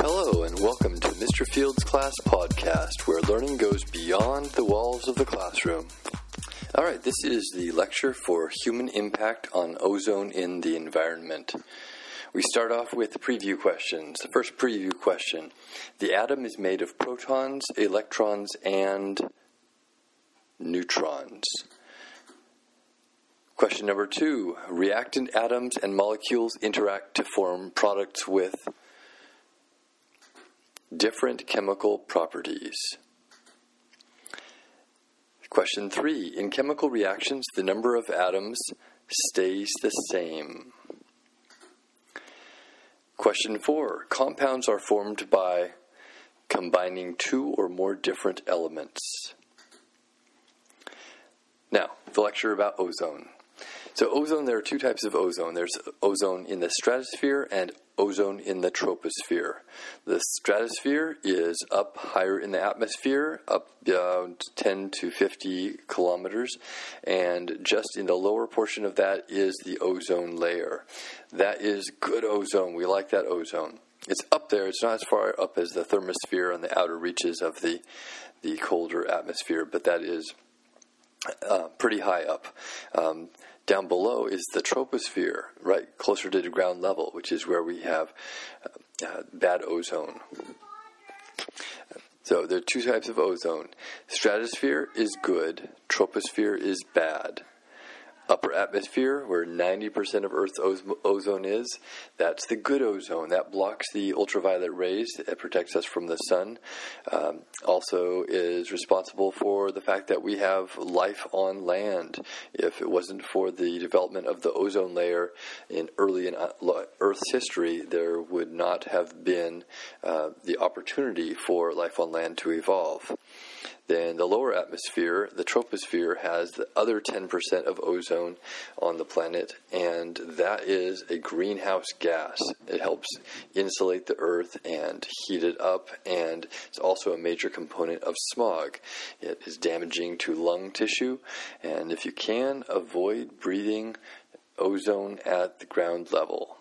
Hello and welcome to Mr. Field's Class Podcast, where learning goes beyond the walls of the classroom. Alright, this is the lecture for Human Impact on Ozone in the Environment. We start off with the preview questions. The first preview question. The atom is made of protons, electrons, and neutrons. Question number 2. Reactant atoms and molecules interact to form products with different chemical properties. Question 3. In chemical reactions, the number of atoms stays the same. Question 4. Compounds are formed by combining two or more different elements. Now, the lecture about ozone. So ozone, there are two types of ozone. There's ozone in the stratosphere and ozone in the troposphere. The stratosphere is up higher in the atmosphere, up 10 to 50 kilometers, and just in the lower portion of that is the ozone layer. That is good ozone. We like that ozone. It's up there. It's not as far up as the thermosphere and the outer reaches of the colder atmosphere, but that is pretty high up. Down below is the troposphere, right closer to the ground level, which is where we have bad ozone. So there are two types of ozone. Stratosphere is good, troposphere is bad. Upper atmosphere, where 90% of Earth's ozone is, that's the good ozone. That blocks the ultraviolet rays. It protects us from the sun. Also is responsible for the fact that we have life on land. If it wasn't for the development of the ozone layer in early in Earth's history, there would not have been the opportunity for life on land to evolve. Then the lower atmosphere, the troposphere, has the other 10% of ozone on the planet, and that is a greenhouse gas. It helps insulate the Earth and heat it up, and it's also a major component of smog. It is damaging to lung tissue, and if you can, avoid breathing ozone at the ground level.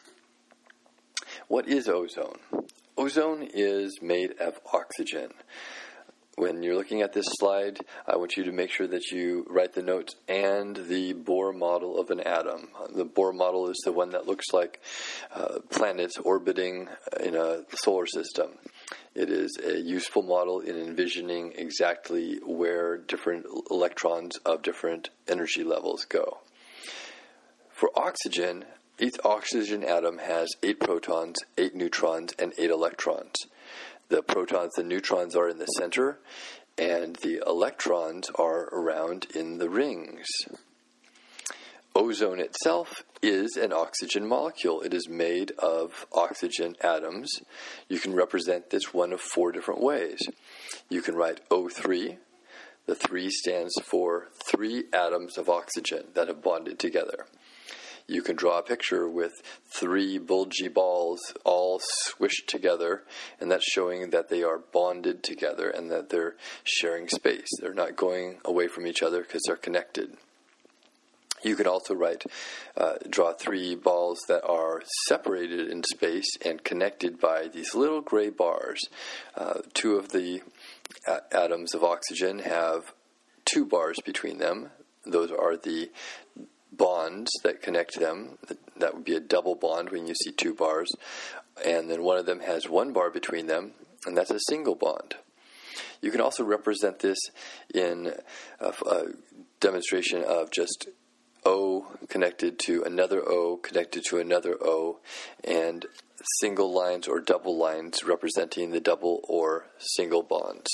What is ozone? Ozone is made of oxygen. When you're looking at this slide, I want you to make sure that you write the notes and the Bohr model of an atom. The Bohr model is the one that looks like planets orbiting in a solar system. It is a useful model in envisioning exactly where different electrons of different energy levels go. For oxygen, each oxygen atom has 8 protons, 8 neutrons, and 8 electrons. The protons and neutrons are in the center, and the electrons are around in the rings. Ozone itself is an oxygen molecule. It is made of oxygen atoms. You can represent this one of 4 different ways. You can write O3. The 3 stands for 3 atoms of oxygen that have bonded together. You can draw a picture with 3 bulgy balls all swished together, and that's showing that they are bonded together and that they're sharing space. They're not going away from each other because they're connected. You can also draw 3 balls that are separated in space and connected by these little gray bars. 2 of the atoms of oxygen have 2 bars between them. Those are the bonds that connect them. That would be a double bond when you see 2 bars. And then one of them has 1 bar between them, and that's a single bond. You can also represent this in a demonstration of just O connected to another O connected to another O, and single lines or double lines representing the double or single bonds.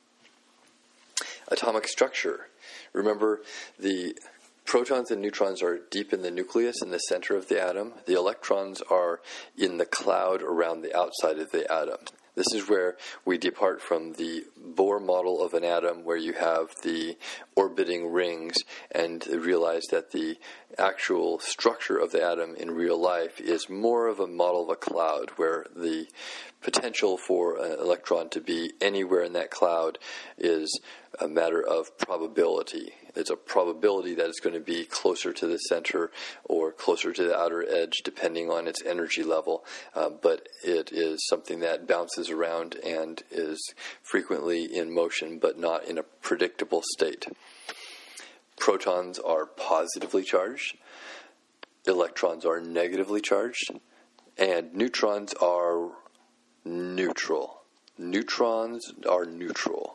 Atomic structure. Remember, the protons and neutrons are deep in the nucleus in the center of the atom. The electrons are in the cloud around the outside of the atom. This is where we depart from the Bohr model of an atom, where you have the orbiting rings, and realize that the actual structure of the atom in real life is more of a model of a cloud, where the potential for an electron to be anywhere in that cloud is a matter of probability. It's a probability that it's going to be closer to the center or closer to the outer edge depending on its energy level, but it is something that bounces around and is frequently in motion but not in a predictable state. Protons are positively charged, electrons are negatively charged, and neutrons are neutral. Neutrons are neutral.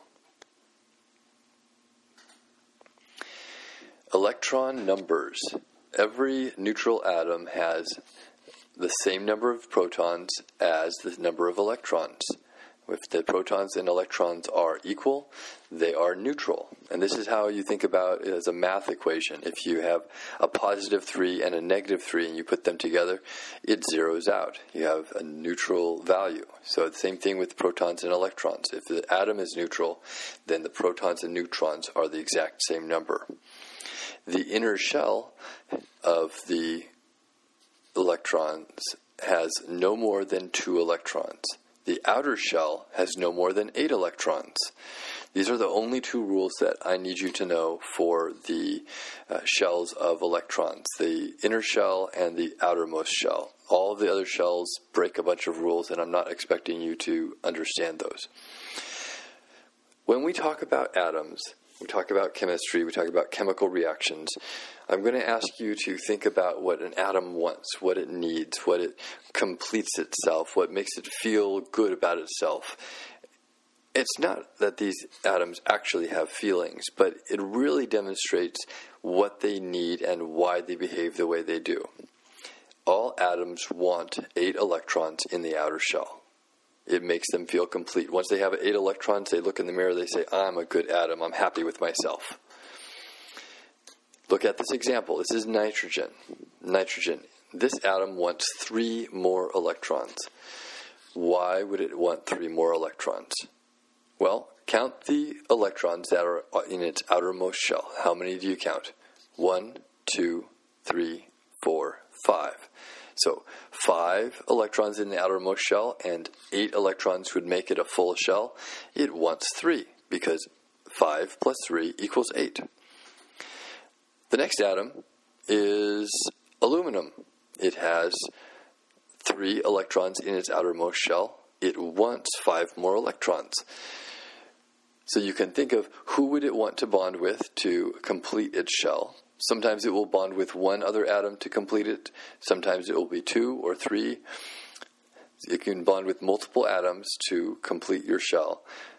Electron numbers. Every neutral atom has the same number of protons as the number of electrons. If the protons and electrons are equal, they are neutral. And this is how you think about it as a math equation. If you have a positive 3 and a negative 3 and you put them together, it zeroes out. You have a neutral value. So the same thing with protons and electrons. If the atom is neutral, then the protons and neutrons are the exact same number. The inner shell of the electrons has no more than 2 electrons. The outer shell has no more than 8 electrons. These are the only 2 rules that I need you to know for the shells of electrons, the inner shell and the outermost shell. All of the other shells break a bunch of rules, and I'm not expecting you to understand those. When we talk about atoms, we talk about chemistry, we talk about chemical reactions, I'm going to ask you to think about what an atom wants, what it needs, what it completes itself, what makes it feel good about itself. It's not that these atoms actually have feelings, but it really demonstrates what they need and why they behave the way they do. All atoms want 8 electrons in the outer shell. It makes them feel complete. Once they have 8 electrons, they look in the mirror, they say, I'm a good atom, I'm happy with myself. Look at this example. This is nitrogen. Nitrogen. This atom wants 3 more electrons. Why would it want 3 more electrons? Well, count the electrons that are in its outermost shell. How many do you count? 1, 2, 3, 4, 5. So 5 electrons in the outermost shell and 8 electrons would make it a full shell. It wants 3 because 5 plus 3 equals 8. The next atom is aluminum. It has 3 electrons in its outermost shell. It wants 5 more electrons. So you can think of who would it want to bond with to complete its shell. Sometimes it will bond with one other atom to complete it. Sometimes it will be 2 or 3. You can bond with multiple atoms to complete your shell.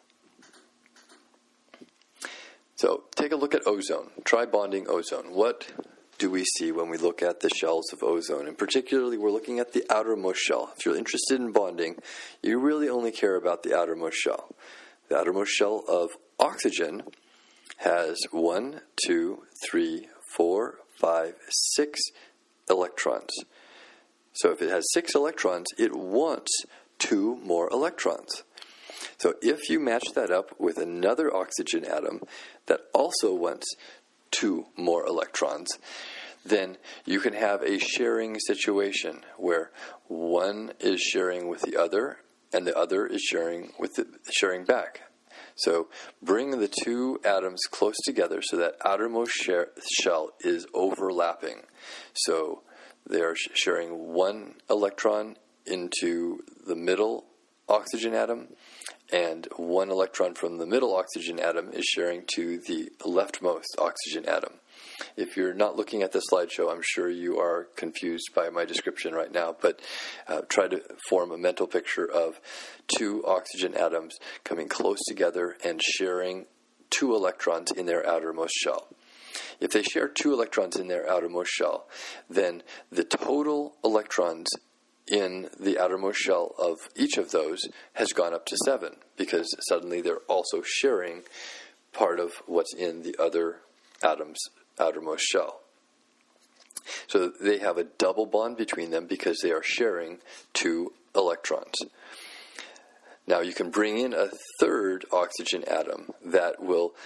So take a look at ozone. Try bonding ozone. What do we see when we look at the shells of ozone? And particularly, we're looking at the outermost shell. If you're interested in bonding, you really only care about the outermost shell. The outermost shell of oxygen has 1, 2, 3, 4, 5, 6 electrons. So if it has 6 electrons, it wants 2 more electrons. So if you match that up with another oxygen atom that also wants 2 more electrons, then you can have a sharing situation where one is sharing with the other and the other is sharing back. So bring the 2 atoms close together so that outermost shell is overlapping. So they are sharing 1 electron into the middle oxygen atom, and 1 electron from the middle oxygen atom is sharing to the leftmost oxygen atom. If you're not looking at the slideshow, I'm sure you are confused by my description right now, but try to form a mental picture of 2 oxygen atoms coming close together and sharing 2 electrons in their outermost shell. If they share 2 electrons in their outermost shell, then the total electrons in the outermost shell of each of those has gone up to 7, because suddenly they're also sharing part of what's in the other atom's outermost shell. So they have a double bond between them because they are sharing 2 electrons. Now you can bring in a third oxygen atom that will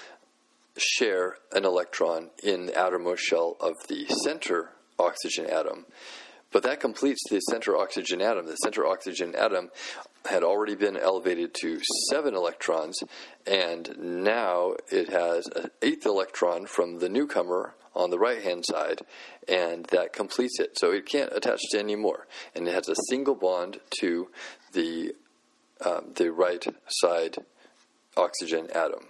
share an electron in the outermost shell of the center oxygen atom, But that completes the center oxygen atom. The center oxygen atom had already been elevated to 7 electrons, and now it has an 8th electron from the newcomer on the right-hand side, and that completes it. So it can't attach to any more, and it has a single bond to the right side oxygen atom.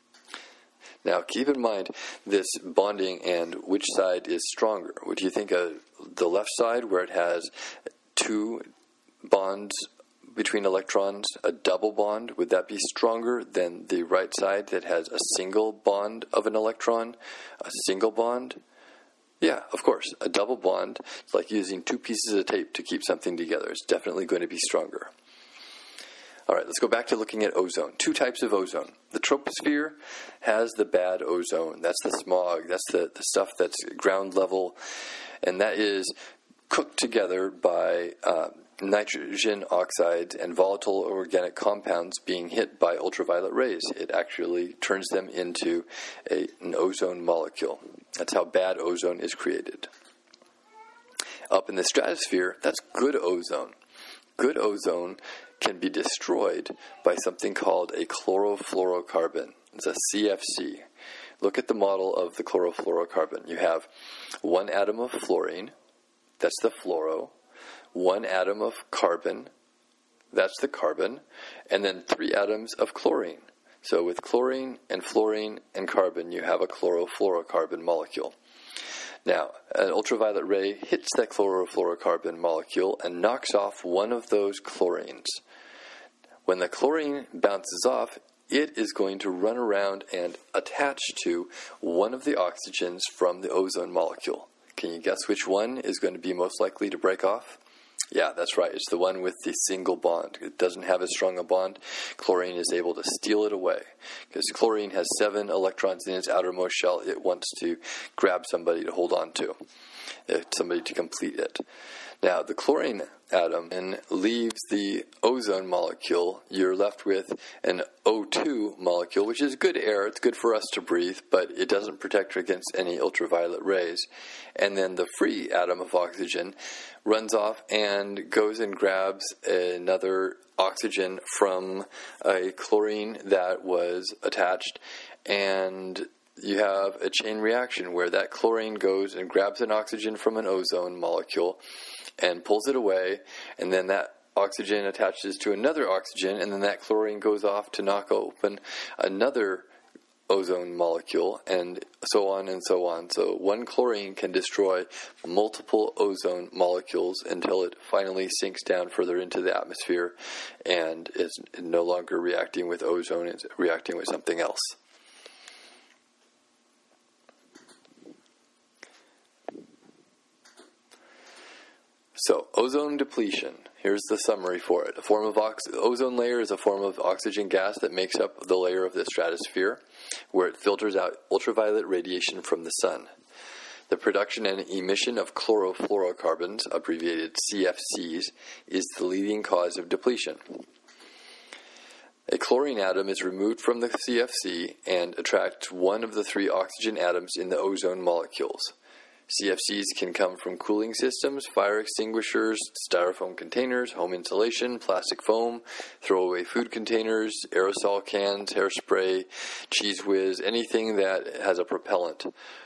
Now, keep in mind this bonding and which side is stronger. Would you think of the left side, where it has 2 bonds between electrons, a double bond, would that be stronger than the right side that has a single bond of an electron, a single bond? Yeah, of course. A double bond is like using 2 pieces of tape to keep something together. It's definitely going to be stronger. All right, let's go back to looking at ozone. 2 types of ozone. The troposphere has the bad ozone. That's the smog. That's the stuff that's ground level. And that is cooked together by nitrogen oxides and volatile organic compounds being hit by ultraviolet rays. It actually turns them into an ozone molecule. That's how bad ozone is created. Up in the stratosphere, that's good ozone. Good ozone can be destroyed by something called a chlorofluorocarbon. It's a CFC. Look at the model of the chlorofluorocarbon. You have 1 atom of fluorine, that's the fluoro, 1 atom of carbon, that's the carbon, and then 3 atoms of chlorine. So with chlorine and fluorine and carbon, you have a chlorofluorocarbon molecule. Now, an ultraviolet ray hits that chlorofluorocarbon molecule and knocks off one of those chlorines. When the chlorine bounces off, it is going to run around and attach to one of the oxygens from the ozone molecule. Can you guess which one is going to be most likely to break off? Yeah, that's right. It's the one with the single bond. It doesn't have as strong a bond. Chlorine is able to steal it away. Because chlorine has 7 electrons in its outermost shell, it wants to grab somebody to hold on to, somebody to complete it. Now, the chlorine atom then leaves the ozone molecule. You're left with an O2 molecule, which is good air. It's good for us to breathe, but it doesn't protect against any ultraviolet rays. And then the free atom of oxygen runs off and goes and grabs another oxygen from a chlorine that was attached, and you have a chain reaction where that chlorine goes and grabs an oxygen from an ozone molecule and pulls it away, and then that oxygen attaches to another oxygen, and then that chlorine goes off to knock open another ozone molecule, and so on and so on. So one chlorine can destroy multiple ozone molecules until it finally sinks down further into the atmosphere and is no longer reacting with ozone, it's reacting with something else. So, ozone depletion. Here's the summary for it. Ozone layer is a form of oxygen gas that makes up the layer of the stratosphere, where it filters out ultraviolet radiation from the sun. The production and emission of chlorofluorocarbons, abbreviated CFCs, is the leading cause of depletion. A chlorine atom is removed from the CFC and attracts one of the 3 oxygen atoms in the ozone molecules. CFCs can come from cooling systems, fire extinguishers, styrofoam containers, home insulation, plastic foam, throwaway food containers, aerosol cans, hairspray, Cheese Whiz, anything that has a propellant.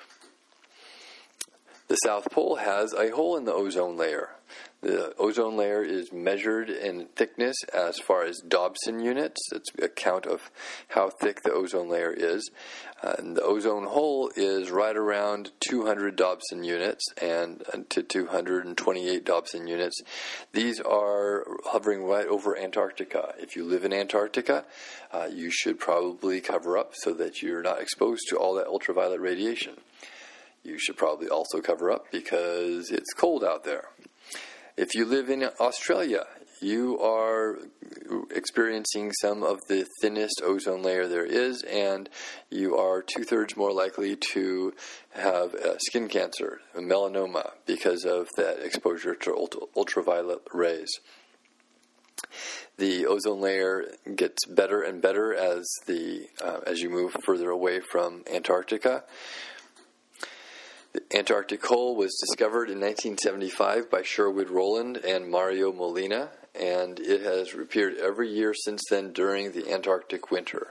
The South Pole has a hole in the ozone layer. The ozone layer is measured in thickness as far as Dobson units. It's a count of how thick the ozone layer is. And the ozone hole is right around 200 Dobson units and to 228 Dobson units. These are hovering right over Antarctica. If you live in Antarctica, you should probably cover up so that you're not exposed to all that ultraviolet radiation. You should probably also cover up because it's cold out there. If you live in Australia, you are experiencing some of the thinnest ozone layer there is, and you are 2/3 more likely to have skin cancer, melanoma, because of that exposure to ultraviolet rays. The ozone layer gets better and better as you move further away from Antarctica. The Antarctic hole was discovered in 1975 by Sherwood Rowland and Mario Molina, and it has appeared every year since then during the Antarctic winter.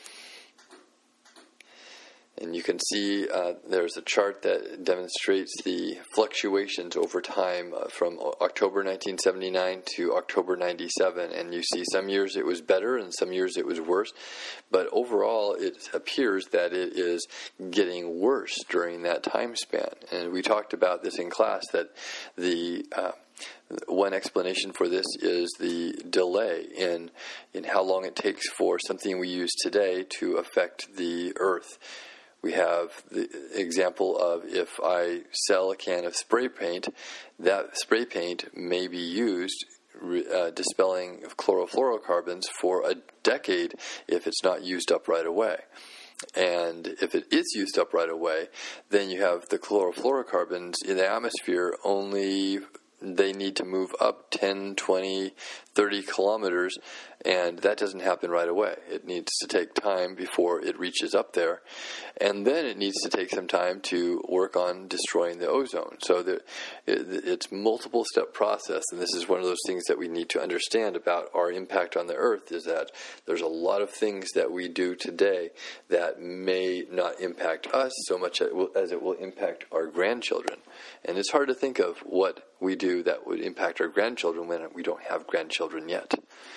And you can see there's a chart that demonstrates the fluctuations over time from October 1979 to October 97. And you see some years it was better and some years it was worse. But overall, it appears that it is getting worse during that time span. And we talked about this in class, that the one explanation for this is the delay in how long it takes for something we use today to affect the Earth. We have the example of if I sell a can of spray paint, that spray paint may be used dispelling chlorofluorocarbons for a decade if it's not used up right away. And if it is used up right away, then you have the chlorofluorocarbons in the atmosphere only. They need to move up 10, 20, 30 kilometers, and that doesn't happen right away. It needs to take time before it reaches up there, and then it needs to take some time to work on destroying the ozone. So it's multiple step process, and this is one of those things that we need to understand about our impact on the Earth, is that there's a lot of things that we do today that may not impact us so much as it will impact our grandchildren. And it's hard to think of what we do that would impact our grandchildren when we don't have grandchildren yet.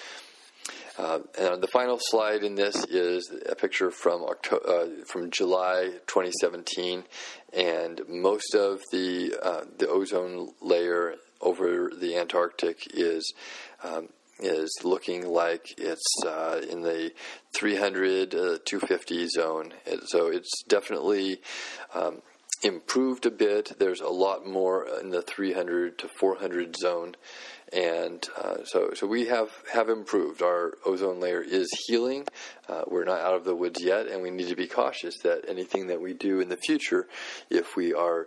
And the final slide in this is a picture from July 2017, and most of the ozone layer over the Antarctic is looking like it's in the 300 250 zone. So it's definitely improved a bit. There's a lot more in the 300 to 400 zone, and so we have improved. Our ozone layer is healing. We're not out of the woods yet, and we need to be cautious that anything that we do in the future, if we are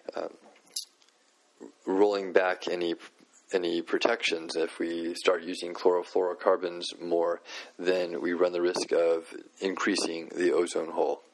rolling back any protections, if we start using chlorofluorocarbons more, then we run the risk of increasing the ozone hole.